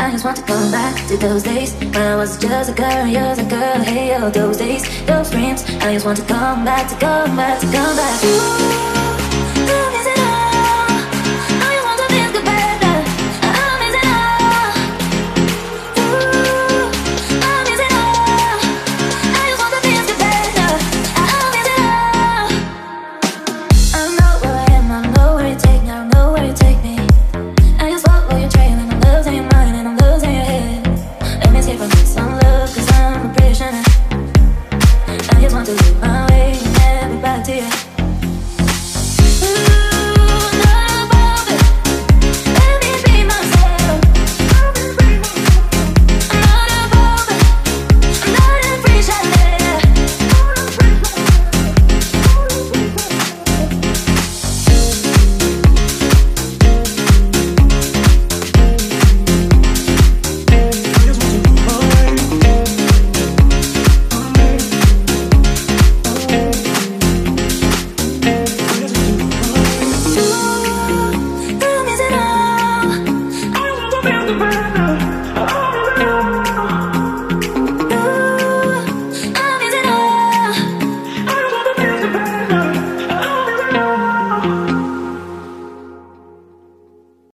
I just want to come back to those days when I was just a girl, you was a girl. Hey, oh, those days, those dreams. I just want to come back, to come back, to come back. Ooh.